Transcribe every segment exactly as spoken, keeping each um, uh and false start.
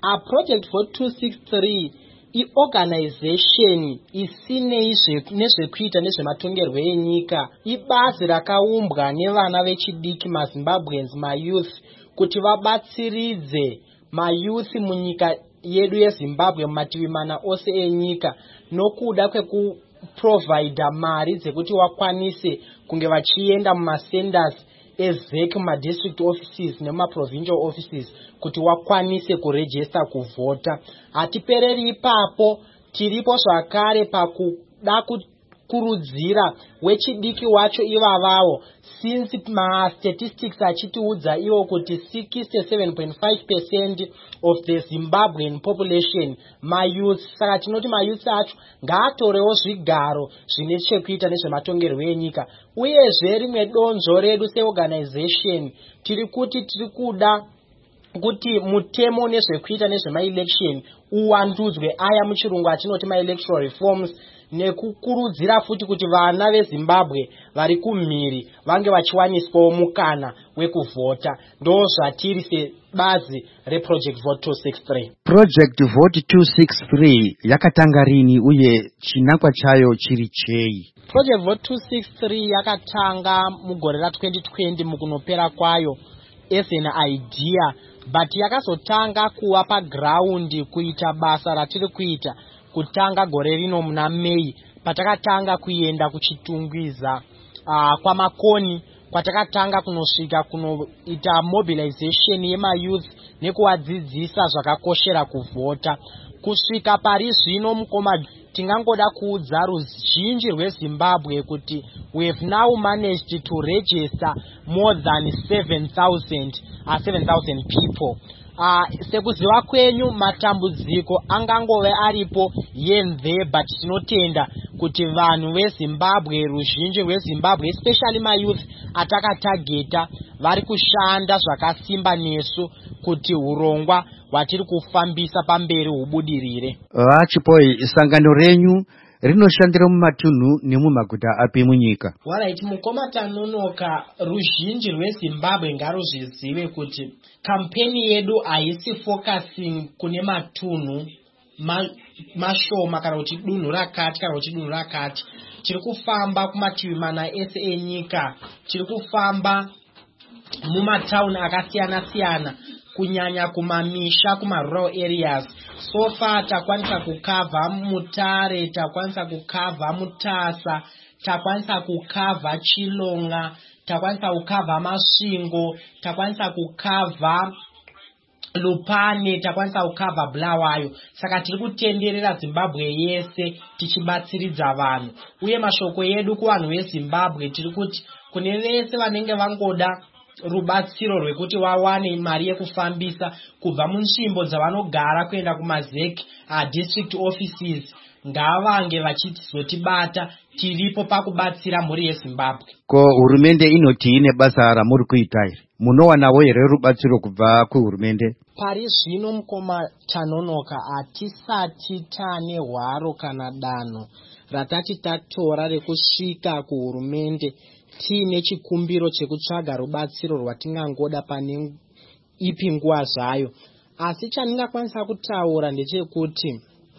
A Project Vote two sixty-three iorganization isinei nezvekuita nezvematongerwo enyika, ibazi rakaumbwa nevana vechidiki maZimbabweans mayouth kuti vabatsiridze mayouth munyika yedu yeZimbabwe mumativi mana ose enyika nokuda kwekuprovida mari dzekuti wakwanise kunge vachienda mumasenders ezek mumadistrict offices nemumaprovincial offices kuti wakwanise kuregister kuvhota. Hatipereri ipapo, tiripo zvakare pakuda kukurudzira wechidiki wacho ivavavo, since ma statistics achitiudza iwo kuti sixty-seven point five percent of the Zimbabwean population mayouth. Saka tinoti mayouth acho ngaatorewo zvigaro zvine chekuita nezvematongerwo enyika. Uyezve rimwe donzvo redu seorganization tiri kuti tiri kuda kuti mutemo nezvekuita nezvemaelection uwandudzwe, aya muchirungu atinoti maelectoral reforms, nekukurudzira futi kuti vana veZimbabwe vari kumhiri vange vachiwaniswawo mukana wekuvhota. Ndo zvatiri sebazi reProject Vote two sixty-three. Project Vote two sixty-three yakatanga rini uye chinakwa chayo chiri chei? Project Vote two sixty-three yakatanga mugore ra twenty twenty mukunopera kwayo as an idea, but yakazotanga kuwa paground kuita basa ratiri kuita kutanga gore rino muna May, patakatanga kuenda kuchitungwiza uh, kwa makoni, kwatakatanga kunosvika kunoita mobilization yemayouth nekuwadzidzisa zvakakoshera kuvhota. Kusvika pari zvino mukoma tingangoda kuudza ruzhinji rweZimbabwe kuti we have now managed to register more than seven thousand uh, seven thousand people. Uh, sekuziva kwenyu matambudziko angangove aripo yenze, but tinotenda kuti vanhu veZimbabwe, ruzhinji rweZimbabwe, especially mayouth atakatageta, vari kushanda zvakasimba nesu kuti urongwa hwatiri kufambisa pamberi hubudirire. Vachipoi, sangano renyu rinoshandira mumatunhu nemumaguta api munyika? Alright, mukoma tanonoka, ruzhinji rweZimbabwe ngaruzvizive kuti kampeni yedu haisi focusing kune matunhu ma, mashoma kana kuti dunhu rakati kana kuti dunhu rakati. Tiri kufamba kumativi mana ese enyika, tiri kufamba mumatauni akasiyana siyana, kunyanya kumamisha, kuma rural areas. So far takwanisa kukava Mutare, takwanisa kukava Mutasa, takwanisa kukava Chilonga, takwanisa kukava Masvingo, takwanisa kukava Lupane, takwanisa kukava Bulawayo. Saka tiri kutenderera Zimbabwe yese tichibatsiridza vanhu. Uye mashoko yedu kuvanhu veZimbabwe tiri kuti kune vese vanenge vangoda rubatsiro rwekuti wawane mari yekufambisa kubva munzvimbo dzavanogara kuenda kumazek uh, district offices, ngavange vachizotibata, tiripo pakubatsira mhuri yeZimbabwe. Ko hurumende inoti ine basa ramuri kuita iri, munowanawo here rubatsiro kubva kuhurumende? Pari zvino mukoma tanonoka hatisati tane hwaro kana danho ratati tatora rekusvika kuhurumende tiine chikumbiro chekutsvaga rubatsiro rwatingangoda pane ipi nguva zvayo. Asi chandingakwanisa kutaura ndechekuti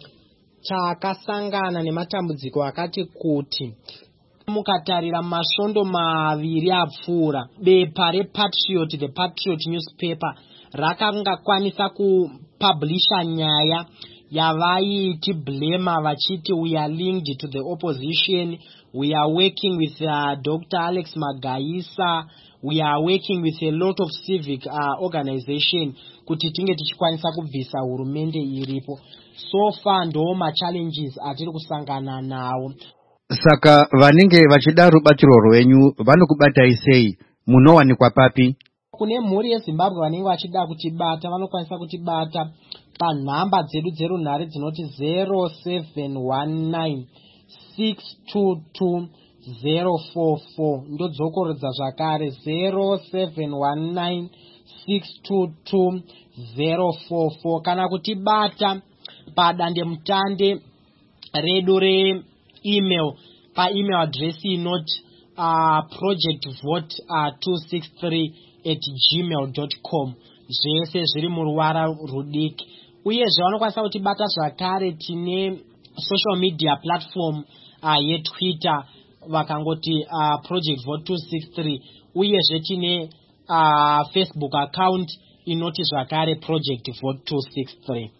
takasangana nematambudziko akati kuti mukatarira masvondo maviri apfuura, bepa rePatriot, the Patriot newspaper, rakangakwanisa kupublisha nyaya yavaiti blema vachiti we are linked to the opposition, we are working with uh, Doctor Alex Magaisa, we are working with a lot of civic uh, organization kuti tinge tichikwanisa kubvisa hurumende iripo. So far ndo ma challenges atiri kusangana nawo. Saka vanenge vachida rubatsiro rwenyu vanokubatai sei? Munowanikwa papi? Kune mhuri yeZimbabwe vanenge vachida kutibata vanokwanisa kutibata panhamba dzedu dzerunhare dzinoti zero seven one nine six two two zero four four. Ndo dzokorodza zvakare zero seven one nine six two two zero four four. Kana kutibata padande mutande redu re email, pa email address inoti uh, projectvote uh, two sixty-three at gmail dot com. Zvese zviri muruvara rudiki. uyezve vanokwanisa kutibata zvakare. Tine social media platform uh, yetwitter vakangoti uh, project vote two six three, uyezve tine uh, Facebook account inoti zvakare project vote two six three.